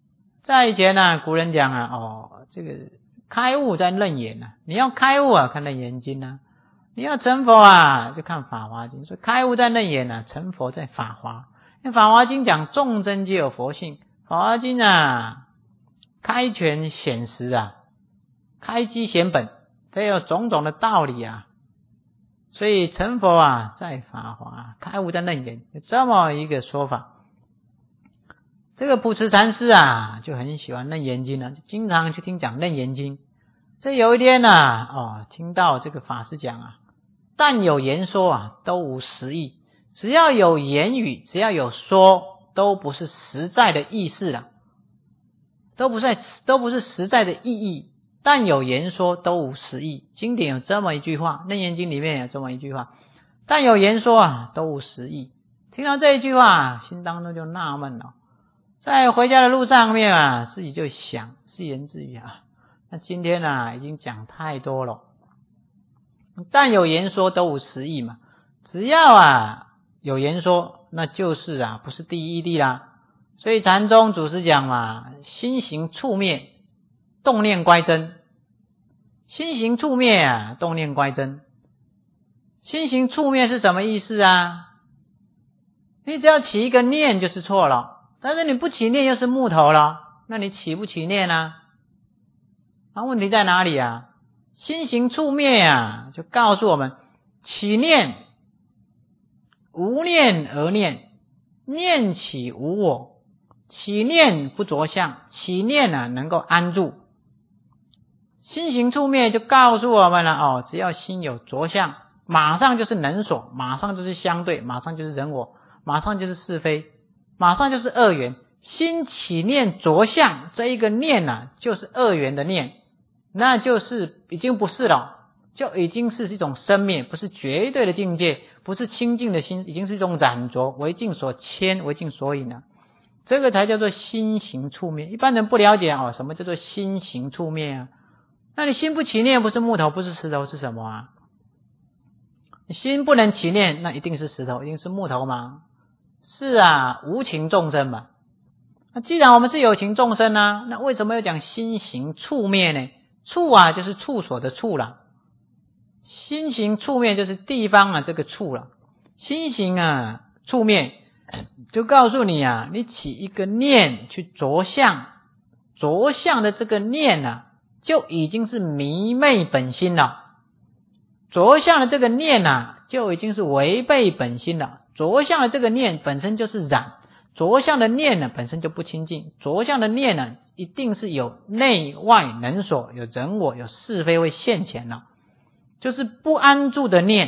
在以前啊，古人讲啊，哦，这个开悟在楞严啊，你要开悟啊，看楞严经啊，你要成佛啊，就看法华经。所以开悟在楞严啊，成佛在法华。因为法华经讲众生皆有佛性，法华经啊，开权显实啊，开机显本，都有种种的道理啊。所以成佛啊在法华，开悟在楞严，有这么一个说法。这个普慈禅师啊就很喜欢楞严经了，经常去听讲楞严经。这有一天啊，哦，听到这个法师讲啊，但有言说啊，都无实义。只要有言语，只要有说，都不是实在的意思了，都不是都不是实在的意义。但有言说，都无实义。经典有这么一句话，楞严经里面有这么一句话，但有言说啊，都无实义。听到这一句话，心当中就纳闷了。在回家的路上面啊，自己就想，自言自语啊，那今天啊已经讲太多了。但有言说，都无实义嘛，只要啊有言说，那就是啊不是第一义啦。所以禅宗祖师讲嘛，心行触灭，动念乖真。心行触灭啊，动念乖真。心行触灭是什么意思啊？你只要起一个念就是错了，但是你不起念又是木头了，那你起不起念啊？那问题在哪里啊？心行触灭啊，就告诉我们，起念无念而念，念起无我，起念不着相，起念啊能够安住。心行触灭就告诉我们了哦，只要心有着相，马上就是能所，马上就是相对，马上就是人我，马上就是是非，马上就是二元。心起念着相，这一个念啊就是二元的念，那就是已经不是了，就已经是一种生灭，不是绝对的境界，不是清净的心，已经是一种染着，为境所牵，为境所引了。这个才叫做心行触灭。一般人不了解哦，什么叫做心行触灭啊？那你心不起念，不是木头，不是石头，是什么啊？你心不能起念，那一定是石头，一定是木头吗？是啊，无情众生嘛。那既然我们是有情众生啊，那为什么要讲心行触灭呢？触啊就是处所的处了，心行触灭就是地方啊这个处了。心行啊触灭就告诉你啊，你起一个念去着相，着相的这个念啊就已经是迷昧本心了，着相的这个念啊就已经是违背本心了。着相的这个念本身就是染，着相的念呢本身就不清净，着相的念呢一定是有内外能所，有人我，有是非会现前了，就是不安住的念。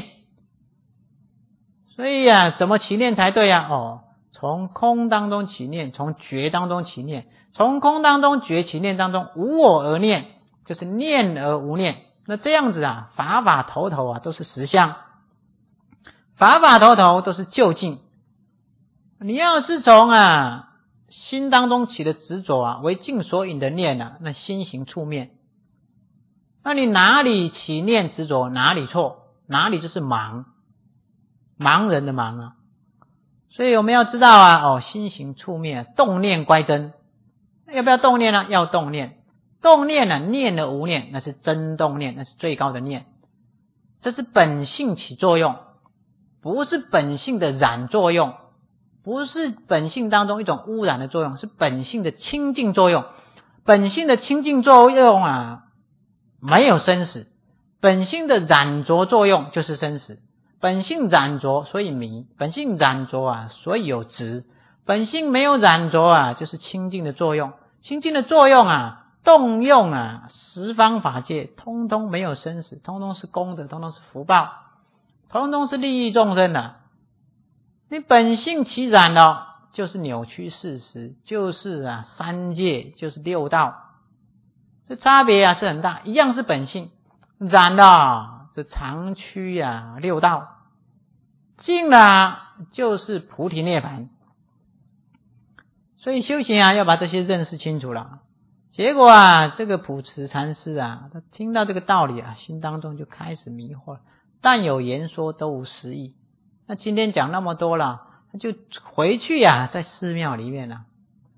所以啊怎么起念才对啊？哦，从空当中起念，从觉当中起念，从空当中觉起念当中无我而念，就是念而无念。那这样子啊，法法头头啊都是实相，法法头头都是究竟。你要是从啊心当中起的执着啊为境所引的念啊，那心行触灭。那你哪里起念执着，哪里错，哪里就是盲，盲人的盲啊。所以我们要知道啊，哦，心行触灭，动念乖真。要不要动念呢？要动念。动念呢、啊，念而无念，那是真动念，那是最高的念。这是本性起作用，不是本性的染作用，不是本性当中一种污染的作用，是本性的清净作用。本性的清净作用啊，没有生死。本性的染着作用就是生死。本性染着所以迷，本性染着啊所以有执，本性没有染着啊就是清净的作用。清净的作用啊动用啊十方法界通通没有生死，通通是功德，通通是福报，通通是利益众生的、啊。你本性起染了，就是扭曲事实，就是啊三界，就是六道，这差别啊是很大。一样是本性染了，这常趋啊六道，净了就是菩提涅槃。所以修行啊要把这些认识清楚了。结果啊这个普慈禅师啊，他听到这个道理啊，心当中就开始迷惑了。但有言说，都无实义。那今天讲那么多了，他就回去啊在寺庙里面啊，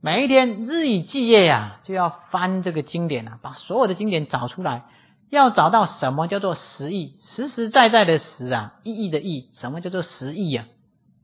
每一天日以继夜呀、啊，就要翻这个经典啊，把所有的经典找出来，要找到什么叫做实义，实实在在的实啊，意义的义，什么叫做实义啊？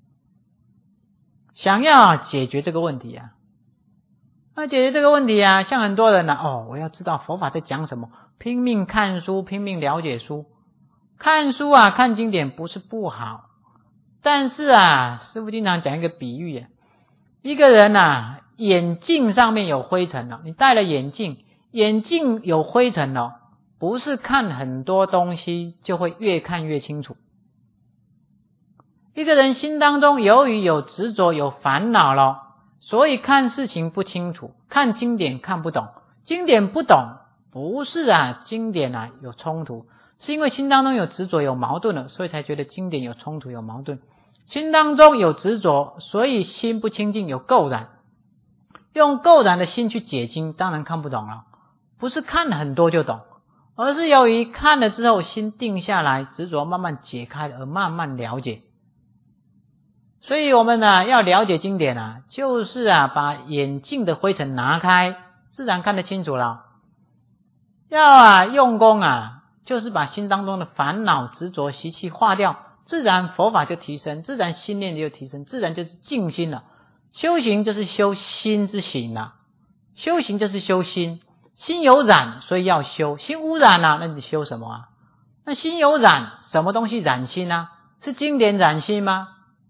想要解决这个问题啊，那解决这个问题啊，像很多人呢、啊，哦，我要知道佛法在讲什么，拼命看书，拼命了解书，看书啊，看经典不是不好，但是啊，师父经常讲一个比喻啊，一个人啊，眼镜上面有灰尘了，你戴了眼镜，眼镜有灰尘了，不是看很多东西就会越看越清楚。一个人心当中由于有执着有烦恼了，所以看事情不清楚，看经典看不懂，经典不懂不是啊经典啊有冲突，是因为心当中有执着有矛盾了，所以才觉得经典有冲突有矛盾。心当中有执着，所以心不清净有垢染，用垢染的心去解经当然看不懂了，不是看很多就懂，而是由于看了之后心定下来，执着慢慢解开而慢慢了解。所以我们呢要了解经典啊，就是啊把眼镜的灰尘拿开，自然看得清楚了。要啊用功啊，就是把心当中的烦恼执着习气化掉，自然佛法就提升，自然心念就提升，自然就是静心了。修行就是修心之行啊，修行就是修心，心有染所以要修，心污染啊，那你修什么啊？那心有染，什么东西染心啊？是经典染心吗？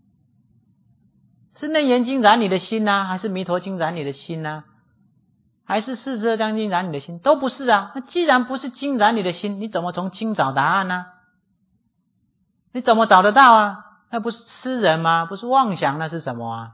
是楞严经染你的心啊，还是弥陀经染你的心啊，还是四十二章经染你的心？都不是啊。那既然不是经染你的心，你怎么从经找答案呢？你怎么找得到啊？那不是痴人吗？不是妄想，那是什么啊？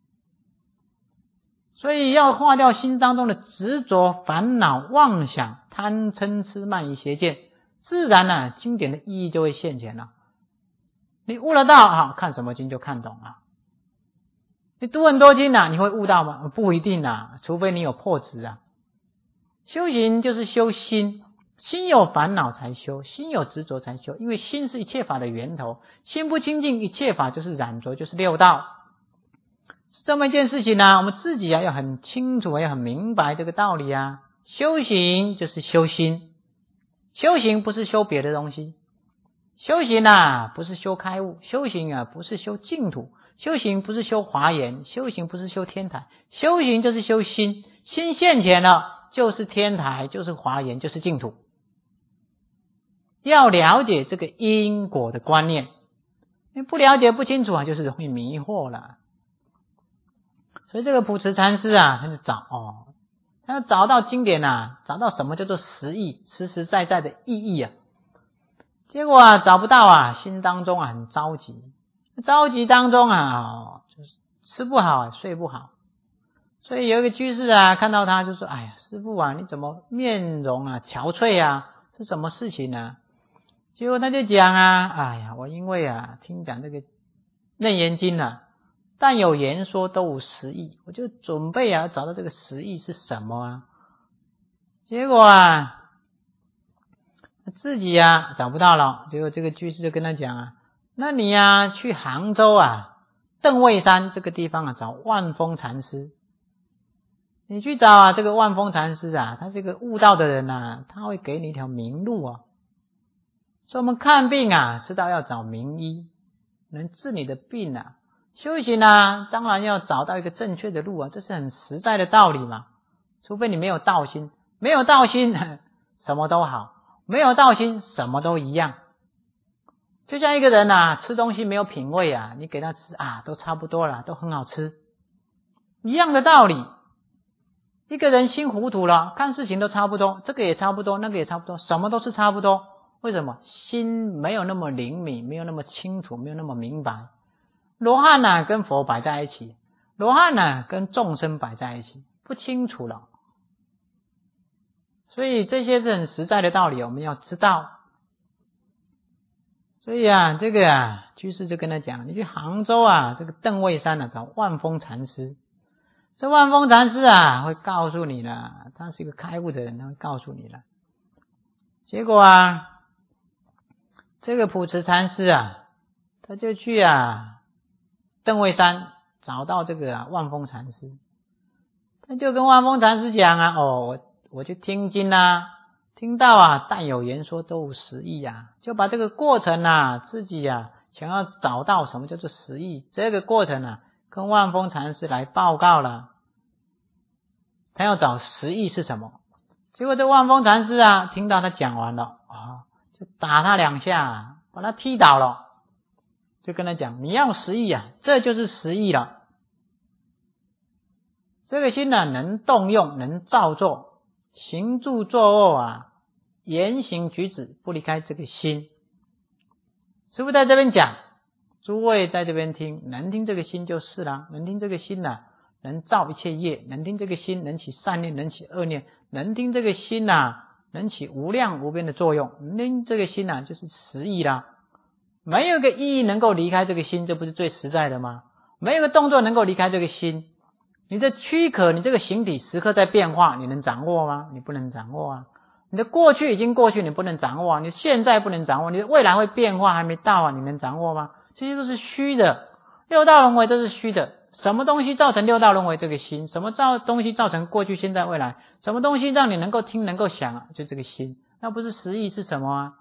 所以要化掉心当中的执着烦恼妄想贪嗔痴慢疑邪见，自然啊经典的意义就会现前了。你悟得到啊，看什么经就看懂了。你读很多经啊，你会悟到吗？不一定啊，除非你有破执啊。修行就是修心，心有烦恼才修，心有执着才修，因为心是一切法的源头，心不清净，一切法就是染着，就是六道。是这么一件事情呢、啊，我们自己啊要很清楚，要很明白这个道理啊。修行就是修心，修行不是修别的东西，修行啊不是修开悟，修行啊不是修净土，修行不是修华严，修行不是修天台，修行就是修心，心现前了就是天台，就是华严，就是净土。要了解这个因果的观念，你不了解不清楚啊，就是容易迷惑了。所以这个普慈禅师啊，他就找哦，他要找到经典啊，找到什么叫做实义，实实在在的意义啊。结果啊找不到啊，心当中啊很着急，着急当中啊、哦、就是吃不好睡不好。所以有一个居士啊看到他就说，哎呀师父啊，你怎么面容啊憔悴啊，是什么事情呢？结果他就讲啊，哎呀我因为啊听讲这个楞严经啊，但有言说都无实义，我就准备啊找到这个实义是什么啊。结果啊自己啊找不到了，结果这个居士就跟他讲啊，那你啊去杭州啊邓尉山这个地方啊找万峰禅师，你去找啊这个万峰禅师啊，他是个悟道的人啊，他会给你一条明路啊。所以我们看病啊知道要找名医，能治你的病啊。修行啊当然要找到一个正确的路啊，这是很实在的道理嘛。除非你没有道心，没有道心什么都好，没有道心什么都一样。就像一个人啊吃东西没有品味啊，你给他吃啊都差不多了，都很好吃，一样的道理。一个人心糊涂了，看事情都差不多，这个也差不多，那个也差不多，什么都是差不多。为什么？心没有那么灵敏，没有那么清楚，没有那么明白。罗汉呢、啊、跟佛摆在一起，罗汉呢、啊、跟众生摆在一起，不清楚了。所以这些是很实在的道理，我们要知道。所以啊这个啊居士就跟他讲，你去杭州啊这个邓尉山啊找万峰禅师，这万峰禅师啊会告诉你了，他是一个开悟的人，他会告诉你了。结果啊这个普慈禅师啊他就去啊邓尉山找到这个、啊、万峰禅师， 他就跟万峰禅师讲啊，哦，我我就听经啊，听到啊，但有言说都无实义啊，就把这个过程啊，自己啊想要找到什么叫做实义，这个过程啊，跟万峰禅师来报告了。他要找实义是什么？结果这万峰禅师啊，听到他讲完了啊，就打他两下，把他踢倒了，就跟他讲，你要实义啊，这就是实义了。这个心呢、啊，能动用，能造作，行住坐卧啊，言行举止不离开这个心。师父在这边讲，诸位在这边听，能听这个心就是啦，能听这个心啊，能造一切业，能听这个心能起善念，能起恶念，能听这个心啊，能起无量无边的作用，能听这个心啊，就是实义啦。没有一个意义能够离开这个心，这不是最实在的吗？没有一个动作能够离开这个心。你的躯壳，你这个形体时刻在变化，你能掌握吗？你不能掌握啊。你的过去已经过去，你不能掌握啊。你现在不能掌握，你的未来会变化，还没到啊，你能掌握吗？这些都是虚的，六道轮回都是虚的。什么东西造成六道轮回？这个心。什么造东西造成过去、现在、未来？什么东西让你能够听、能够想啊？就这个心。那不是实义是什么啊？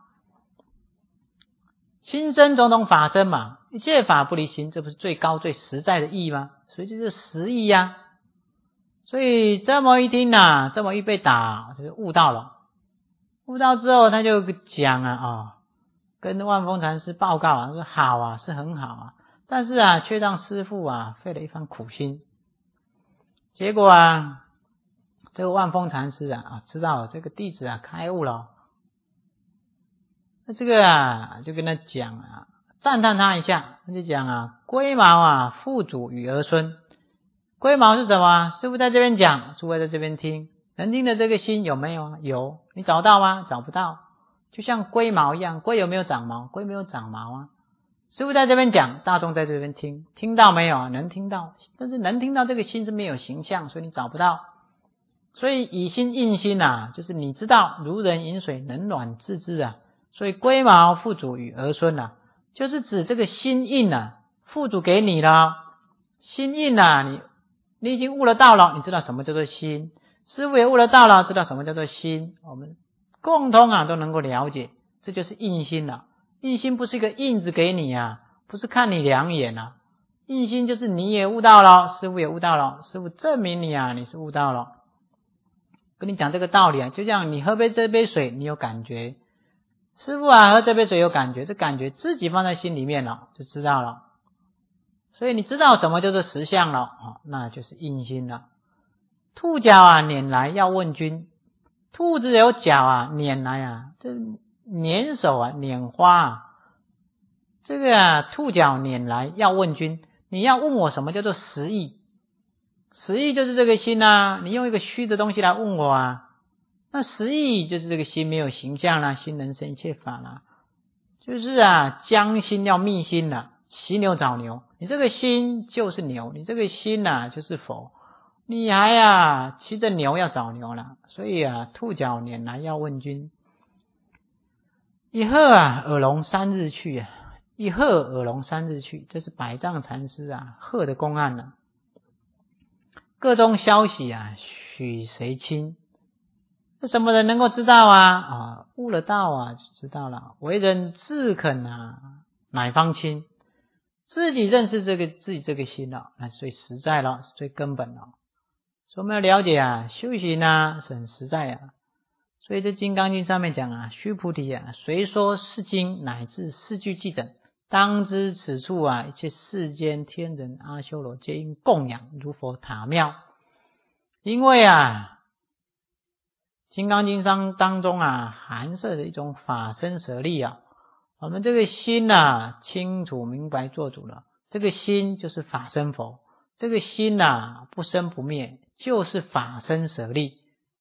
心生种种法生嘛，一切法不离心，这不是最高最实在的义吗？所以这就是实义呀、啊。所以这么一听啊，这么一被打，就悟到了。悟到之后，他就讲啊，哦，跟万峰禅师报告啊，说好啊，是很好啊，但是啊，却让师父啊费了一番苦心。结果啊，这个万峰禅师啊，知道这个弟子啊开悟了，那这个啊就跟他讲啊，赞叹他一下，他就讲啊，龟毛啊，父祖与儿孙。龟毛是什么？师父在这边讲，诸位在这边听，能听的这个心有没有啊？有。你找到吗？找不到。就像龟毛一样，龟有没有长毛？龟没有长毛啊。师父在这边讲，大众在这边听，听到没有啊？能听到，但是能听到这个心是没有形象，所以你找不到。所以以心印心啊，就是你知道如人饮水，冷暖自知啊。所以龟毛父祖与儿孙啊，就是指这个心印啊，父祖给你了，心印啊，你你已经悟了道了，你知道什么叫做心，师父也悟了道了，知道什么叫做心，我们共同啊都能够了解，这就是印心了。印心不是一个印子给你啊，不是看你两眼啊，印心就是你也悟到了，师父也悟到了，师父证明你啊，你是悟到了。跟你讲这个道理啊，就像你喝杯这杯水，你有感觉，师父啊喝这杯水有感觉，这感觉自己放在心里面了，就知道了。所以你知道什么叫做实相了、哦、那就是印心了。兔角啊拈来要问君，兔子有角啊拈来啊，这拈手啊拈花啊，这个啊兔角拈来要问君，你要问我什么叫做实义？实义就是这个心啊，你用一个虚的东西来问我啊，那实义就是这个心没有形象啦，心能生一切法啦，就是啊将心要密心啦，骑牛找牛，你这个心就是牛，你这个心啊就是佛，你还啊骑着牛要找牛了，所以啊兔角拈来要问君。一鹤啊耳聋三日去啊，一鹤耳聋三日去，这是百丈禅师啊鹤的公案啊。各中消息啊许谁亲？这什么人能够知道啊？啊悟了道啊就知道了。为人自肯啊乃方亲，自己认识这个自己这个心了、哦，那是最实在了，是最根本了。所以我们要了解啊，修行啊是很实在啊。所以这《金刚经》上面讲啊，须菩提啊，虽说是经乃至四句偈等，当知此处啊，一切世间天人阿修罗皆应供养如佛塔庙。因为啊，《金刚经》上当中啊，含摄的一种法身舍利啊，我们这个心啊，清楚明白做主了。这个心就是法身佛，这个心啊，不生不灭，就是法身舍利，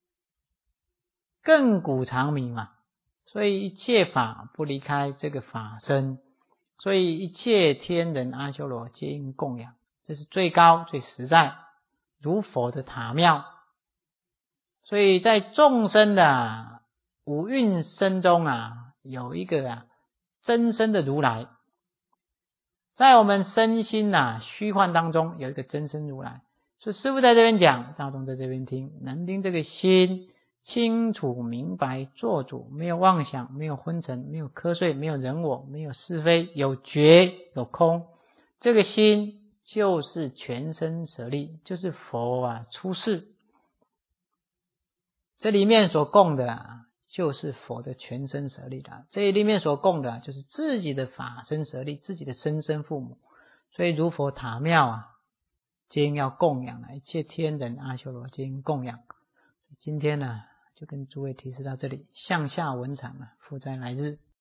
亘古长明嘛。所以一切法不离开这个法身，所以一切天人阿修罗皆应供养，这是最高最实在，如佛的塔庙。所以在众生的五蕴身中啊，有一个啊真身的如来，在我们身心啊虚幻当中有一个真身如来， 所以师父在这边讲，大众在这边听，能听这个心清楚明白做主，没有妄想，没有昏沉，没有瞌睡，没有人我，没有是非，有觉有空，这个心就是全身舍利，就是佛啊出世。这里面所供的啊，就是佛的全身舍利的，这里面所供的啊，就是自己的法身舍利，自己的生身父母。所以如佛塔庙啊，今要供养啊，一切天人阿修罗今供养。今天呢，就跟诸位提示到这里，向下文场啊，复在来日。